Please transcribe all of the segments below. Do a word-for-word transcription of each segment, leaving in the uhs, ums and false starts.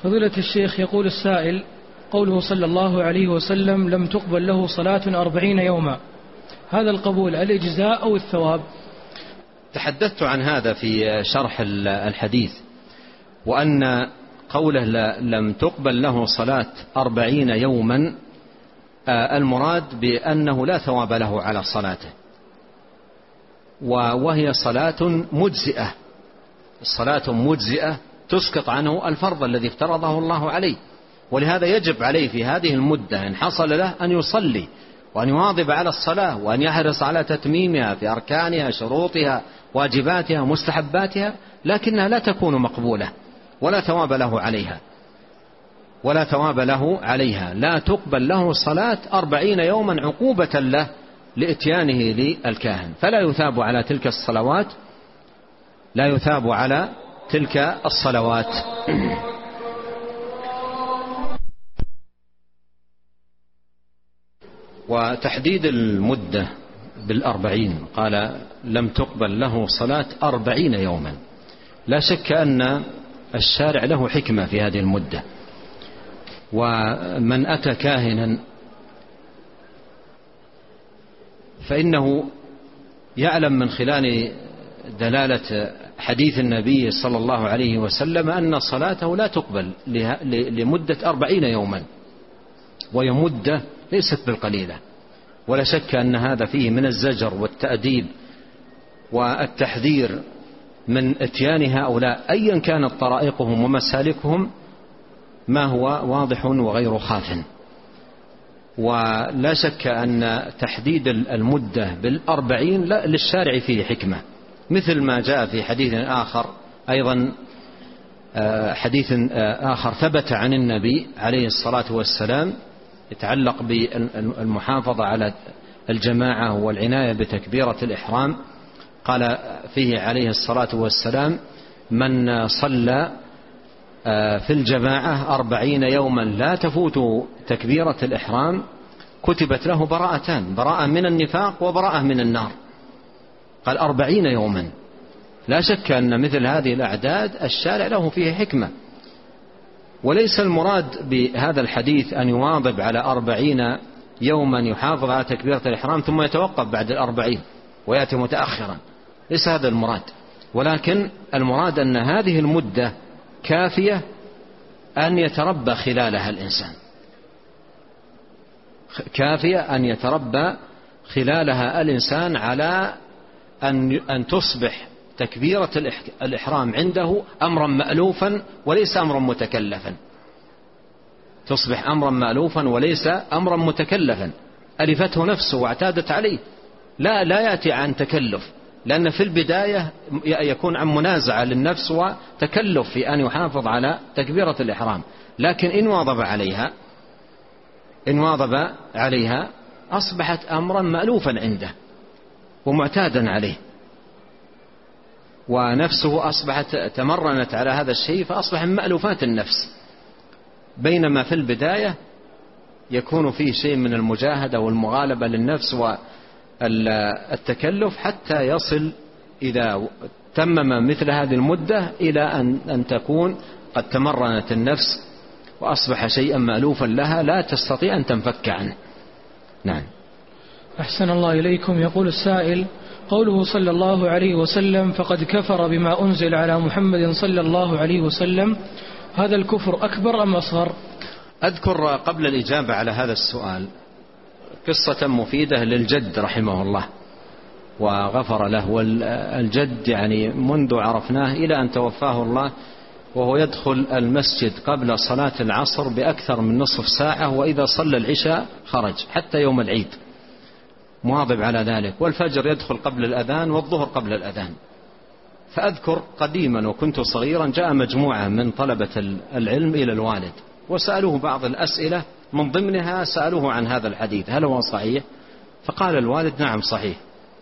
فضيلة الشيخ، يقول السائل: قوله صلى الله عليه وسلم لم تقبل له صلاة أربعين يوما، هذا القبول الإجزاء أو الثواب؟ تحدثت عن هذا في شرح الحديث، وأن قوله لم تقبل له صلاة أربعين يوما المراد بأنه لا ثواب له على صلاته، وهي صلاة مجزئة، الصلاة مجزئة تسقط عنه الفرض الذي افترضه الله عليه، ولهذا يجب عليه في هذه المدة إن حصل له أن يصلي وأن يواظب على الصلاة وأن يحرص على تتميمها في أركانها، شروطها، واجباتها، مستحباتها، لكنها لا تكون مقبولة ولا ثواب له عليها ولا ثواب له عليها لا تقبل له صلاة أربعين يوما عقوبة له لإتيانه للكاهن، فلا يثاب على تلك الصلوات لا يثاب على تلك الصلوات. وتحديد المدة بالأربعين، قال لم تقبل له صلاة أربعين يوما، لا شك أن الشارع له حكمة في هذه المدة، ومن أتى كاهنا فإنه يعلم من خلال دلالة حديث النبي صلى الله عليه وسلم أن صلاته لا تقبل لمدة أربعين يوما، وهي مدة ليست بالقليلة، ولا شك أن هذا فيه من الزجر والتأديب والتحذير من اتيان هؤلاء أيا كانت طرائقهم ومسالكهم ما هو واضح وغير خاف. ولا شك أن تحديد المدة بالأربعين للشارع فيه حكمة، مثل ما جاء في حديث آخر أيضا، حديث آخر ثبت عن النبي عليه الصلاة والسلام يتعلق بالمحافظة على الجماعة والعناية بتكبيرة الإحرام، قال فيه عليه الصلاة والسلام: من صلى في الجماعة أربعين يوما لا تفوت تكبيرة الإحرام كتبت له براءتان، براءة من النفاق وبراءة من النار. قال أربعين يوما، لا شك أن مثل هذه الأعداد الشارع له فيه حكمة، وليس المراد بهذا الحديث أن يواظب على أربعين يوما يحافظ على تكبيرة الإحرام ثم يتوقف بعد الأربعين ويأتي متأخرا، ليس هذا المراد، ولكن المراد أن هذه المدة كافية أن يتربى خلالها الإنسان، كافية أن يتربى خلالها الإنسان على أن أن تصبح تكبيرة الإحرام عنده أمرا مألوفا وليس أمرا متكلفا، تصبح أمرا مألوفا وليس أمرا متكلفا، ألفته نفسه واعتادت عليه، لا لا يأتي عن تكلف، لأن في البداية يكون عن منازعة للنفس وتكلف في أن يحافظ على تكبيرة الإحرام، لكن إن واظب عليها إن واظب عليها أصبحت أمرا مألوفا عنده ومعتادا عليه، ونفسه أصبحت تمرنت على هذا الشيء فأصبح من مألوفات النفس، بينما في البداية يكون فيه شيء من المجاهدة والمغالبة للنفس والتكلف، حتى يصل إذا تمم مثل هذه المدة إلى أن, أن تكون قد تمرنت النفس وأصبح شيئا مألوفا لها لا تستطيع أن تنفك عنه. نعم. أحسن الله إليكم. يقول السائل: قوله صلى الله عليه وسلم فقد كفر بما أنزل على محمد صلى الله عليه وسلم، هذا الكفر أكبر أم أصغر؟ أذكر قبل الإجابة على هذا السؤال قصة مفيدة للجد رحمه الله وغفر له، والجد يعني منذ عرفناه إلى أن توفاه الله وهو يدخل المسجد قبل صلاة العصر بأكثر من نصف ساعة، وإذا صلى العشاء خرج حتى يوم العيد مواظب على ذلك، والفجر يدخل قبل الأذان والظهر قبل الأذان. فأذكر قديما وكنت صغيرا جاء مجموعة من طلبة العلم إلى الوالد وسألوه بعض الأسئلة، من ضمنها سألوه عن هذا الحديث هل هو صحيح؟ فقال الوالد نعم صحيح.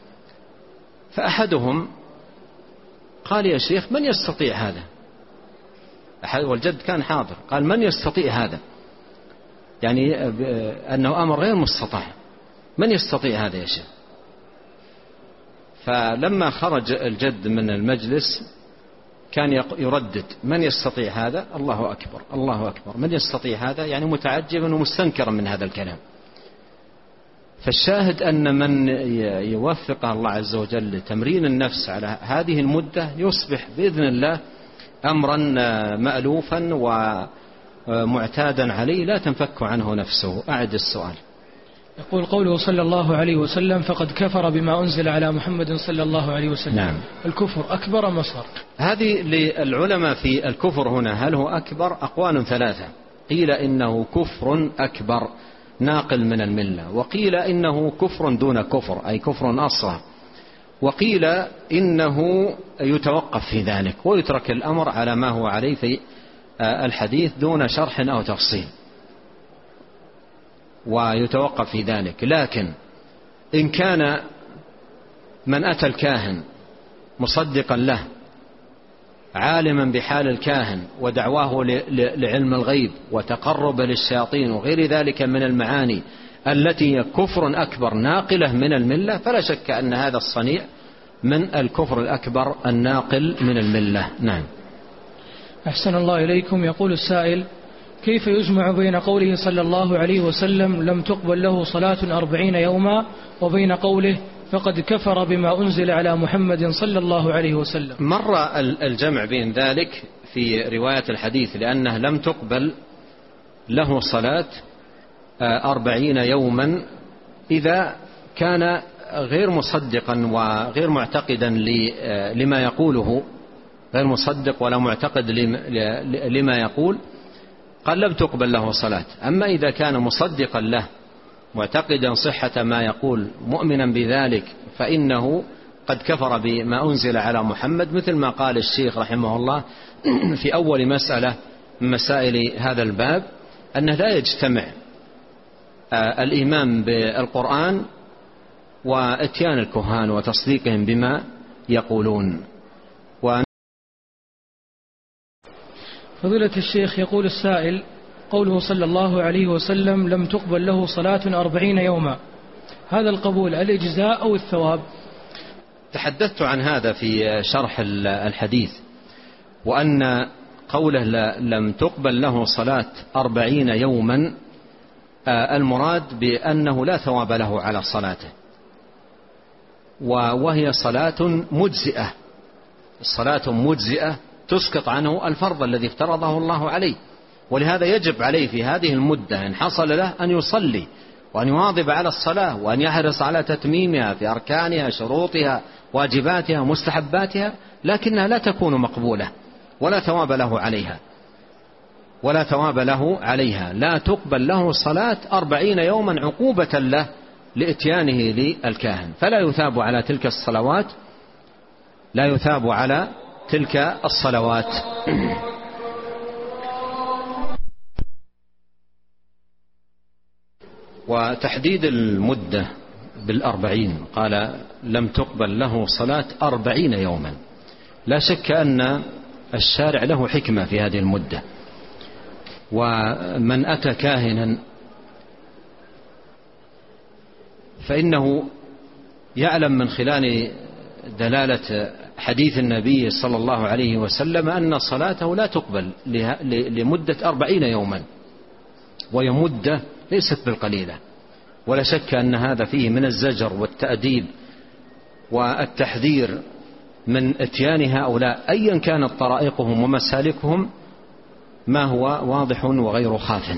فأحدهم قال يا شيخ من يستطيع هذا؟ والجد كان حاضر، قال من يستطيع هذا؟ يعني أنه أمر غير مستطاع، من يستطيع هذا يا شيخ؟ فلما خرج الجد من المجلس كان يردد: من يستطيع هذا؟ الله أكبر الله أكبر. من يستطيع هذا؟ يعني متعجبا ومستنكرا من هذا الكلام. فالشاهد أن من يوفق الله عز وجل لتمرين النفس على هذه المدة يصبح بإذن الله أمرا مألوفا ومعتادا عليه لا تنفك عنه نفسه. أعد السؤال. يقول: قوله صلى الله عليه وسلم: فقد كفر بما أنزل على محمد صلى الله عليه وسلم. نعم. الكفر أكبر أم أصغر؟ هذه للعلماء في الكفر هنا، هل هو أكبر؟ أقوال ثلاثة. قيل إنه كفر أكبر ناقل من الملة، وقيل إنه كفر دون كفر أي كفر أصغر، وقيل إنه يتوقف في ذلك ويترك الأمر على ما هو عليه في الحديث دون شرح أو تفصيل، ويتوقف في ذلك. لكن إن كان من أتى الكاهن مصدقا له عالما بحال الكاهن ودعواه لعلم الغيب وتقرب للشياطين وغير ذلك من المعاني التي هي كفر أكبر ناقلة من الملة، فلا شك أن هذا الصنيع من الكفر الأكبر الناقل من الملة. نعم. أحسن الله إليكم. يقول السائل: كيف يجمع بين قوله صلى الله عليه وسلم لم تقبل له صلاة أربعين يوما وبين قوله فقد كفر بما أنزل على محمد صلى الله عليه وسلم؟ مر الجمع بين ذلك في رواية الحديث، لأنه لم تقبل له صلاة أربعين يوما إذا كان غير مصدقا وغير معتقدا لما يقوله، غير مصدق ولا معتقد لما يقول، قال لم تقبل له صلاة. أما إذا كان مصدقا له معتقدا صحة ما يقول مؤمنا بذلك فإنه قد كفر بما أنزل على محمد، مثل ما قال الشيخ رحمه الله في أول مسألة من مسائل هذا الباب، أنه لا يجتمع الإيمان بالقرآن واتيان الكهان وتصديقهم بما يقولون. و... فضيلة الشيخ، يقول السائل: قوله صلى الله عليه وسلم لم تقبل له صلاة أربعين يوما، هذا القبول الإجزاء أو الثواب؟ تحدثت عن هذا في شرح الحديث، وأن قوله لم تقبل له صلاة أربعين يوما المراد بأنه لا ثواب له على صلاته، وهي صلاة مجزئة، الصلاة مجزئة تسقط عنه الفرض الذي افترضه الله عليه، ولهذا يجب عليه في هذه المدة إن حصل له أن يصلي وأن يواظب على الصلاة وأن يحرص على تتميمها في أركانها شروطها واجباتها مستحباتها، لكنها لا تكون مقبولة ولا ثواب له عليها ولا ثواب له عليها لا تقبل له صلاة أربعين يوما عقوبة له لإتيانه للكاهن، فلا يثاب على تلك الصلوات لا يثاب على تلك الصلوات. وتحديد المدة بالأربعين، قال لم تقبل له صلاة أربعين يوما، لا شك أن الشارع له حكمة في هذه المدة، ومن أتى كاهنا فإنه يعلم من خلال دلالة حديث النبي صلى الله عليه وسلم أن صلاته لا تقبل لمدة أربعين يوما، وهي مدة ليست بالقليلة، ولا شك أن هذا فيه من الزجر والتأديب والتحذير من اتيان هؤلاء أيا كانت طرائقهم ومسالكهم ما هو واضح وغير خاف.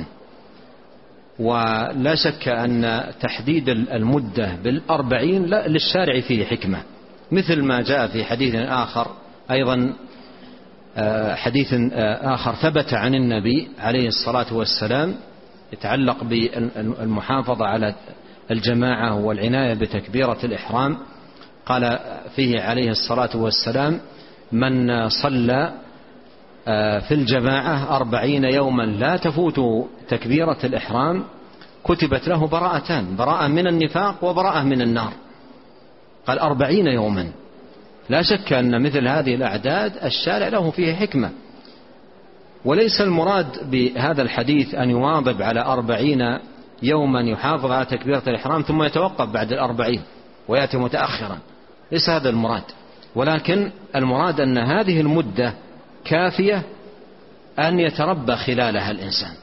ولا شك أن تحديد المدة بالأربعين للشارع فيه حكمة، مثل ما جاء في حديث آخر أيضا، حديث آخر ثبت عن النبي عليه الصلاة والسلام يتعلق بالمحافظة على الجماعة والعناية بتكبيرة الإحرام، قال فيه عليه الصلاة والسلام: من صلى في الجماعة أربعين يوما لا تفوت تكبيرة الإحرام كتبت له براءتان، براءة من النفاق وبراءة من النار. قال أربعين يوما، لا شك أن مثل هذه الأعداد الشارع له فيه حكمة، وليس المراد بهذا الحديث أن يواظب على أربعين يوما يحافظ على تكبيرة الإحرام ثم يتوقف بعد الأربعين ويأتي متأخرا، ليس هذا المراد، ولكن المراد أن هذه المدة كافية أن يتربى خلالها الإنسان،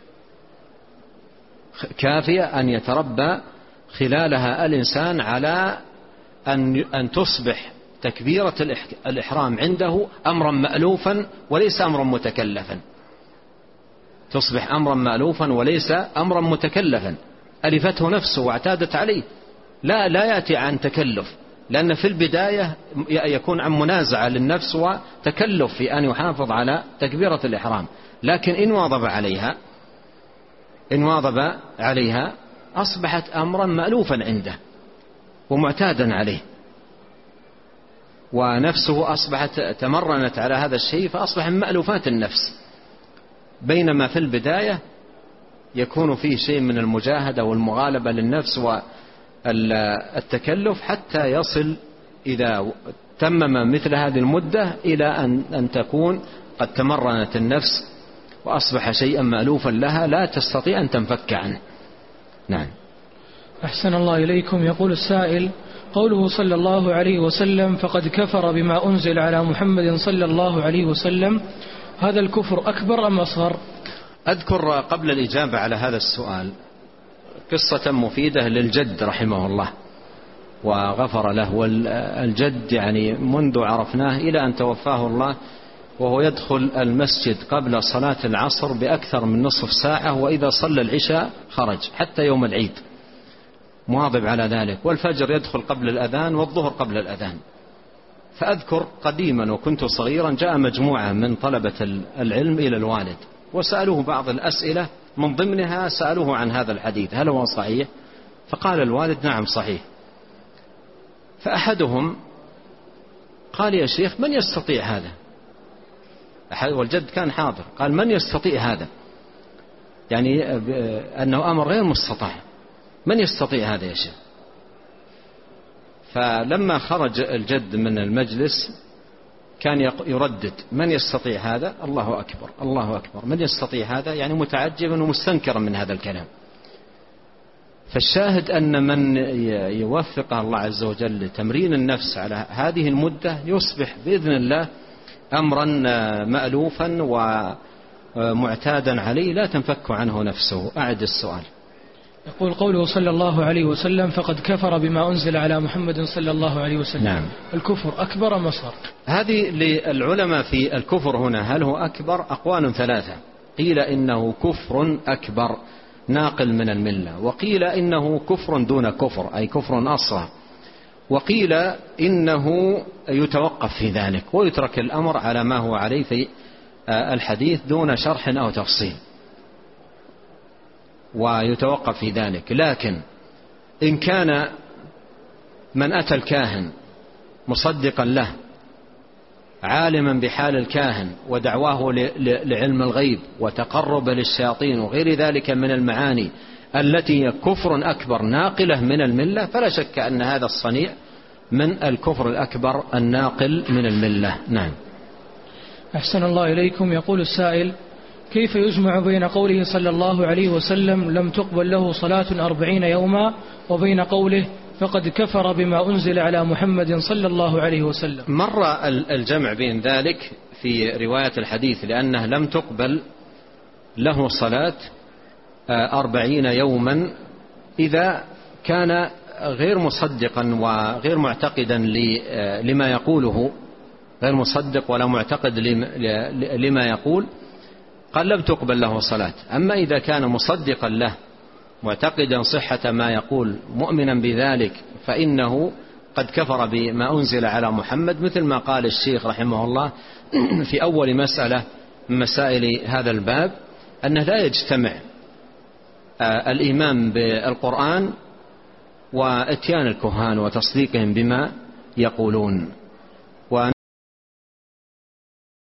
كافية أن يتربى خلالها الإنسان على أن أن تصبح تكبيرة الإحرام عنده أمرا مألوفا وليس أمرا متكلفا، تصبح أمرا مألوفا وليس أمرا متكلفا، ألفته نفسه واعتادت عليه، لا لا يأتي عن تكلف، لأن في البداية يكون عن منازعة للنفس وتكلف في أن يحافظ على تكبيرة الإحرام، لكن إن واظب عليها إن واظب عليها أصبحت أمرا مألوفا عنده ومعتادا عليه، ونفسه أصبحت تمرنت على هذا الشيء فأصبح من مألوفات النفس، بينما في البداية يكون فيه شيء من المجاهدة والمغالبة للنفس والتكلف حتى يصل إذا تمم مثل هذه المدة إلى أن, أن تكون قد تمرنت النفس وأصبح شيئا مألوفا لها لا تستطيع أن تنفك عنه. نعم. أحسن الله إليكم. يقول السائل: قوله صلى الله عليه وسلم فقد كفر بما أنزل على محمد صلى الله عليه وسلم، هذا الكفر أكبر أم أصغر؟ أذكر قبل الإجابة على هذا السؤال قصة مفيدة للجد رحمه الله وغفر له، والجد يعني منذ عرفناه إلى أن توفاه الله وهو يدخل المسجد قبل صلاة العصر بأكثر من نصف ساعة، وإذا صلى العشاء خرج حتى يوم العيد مواظب على ذلك، والفجر يدخل قبل الأذان والظهر قبل الأذان. فأذكر قديما وكنت صغيرا جاء مجموعة من طلبة العلم إلى الوالد وسألوه بعض الأسئلة، من ضمنها سألوه عن هذا الحديث هل هو صحيح؟ فقال الوالد نعم صحيح. فأحدهم قال يا شيخ من يستطيع هذا؟ والجد كان حاضر، قال من يستطيع هذا؟ يعني أنه أمر غير مستطاع، من يستطيع هذا يا شيخ؟ فلما خرج الجد من المجلس كان يردد من يستطيع هذا؟ الله أكبر الله أكبر، من يستطيع هذا؟ يعني متعجبا ومستنكرا من هذا الكلام. فالشاهد أن من يوفق الله عز وجل لتمرين النفس على هذه المدة يصبح بإذن الله أمرا مألوفا ومعتادا عليه لا تنفك عنه نفسه. أعد السؤال. يقول قوله صلى الله عليه وسلم فقد كفر بما أنزل على محمد صلى الله عليه وسلم. نعم. الكفر أكبر أم أصغر؟ هذه للعلماء في الكفر هنا هل هو أكبر؟ أقوال ثلاثة، قيل إنه كفر أكبر ناقل من الملة، وقيل إنه كفر دون كفر أي كفر أصغر، وقيل إنه يتوقف في ذلك ويترك الأمر على ما هو عليه في الحديث دون شرح أو تفصيل، ويتوقف في ذلك. لكن إن كان من أتى الكاهن مصدقا له عالما بحال الكاهن ودعواه لعلم الغيب وتقرب للشياطين وغير ذلك من المعاني التي هي كفر أكبر ناقلة من الملة، فلا شك أن هذا الصنيع من الكفر الأكبر الناقل من الملة. نعم. أحسن الله إليكم. يقول السائل كيف يجمع بين قوله صلى الله عليه وسلم لم تقبل له صلاة أربعين يوما وبين قوله فقد كفر بما أنزل على محمد صلى الله عليه وسلم؟ مر الجمع بين ذلك في رواية الحديث لأنه لم تقبل له صلاة أربعين يوما إذا كان غير مصدقا وغير معتقدا لما يقوله، غير مصدق ولا معتقد لما يقول، قال لم تقبل له صلاة. أما إذا كان مصدقا له معتقدا صحة ما يقول مؤمنا بذلك فإنه قد كفر بما أنزل على محمد، مثل ما قال الشيخ رحمه الله في أول مسألة من مسائل هذا الباب أنه لا يجتمع الإيمان بالقرآن واتيان الكهان وتصديقهم بما يقولون.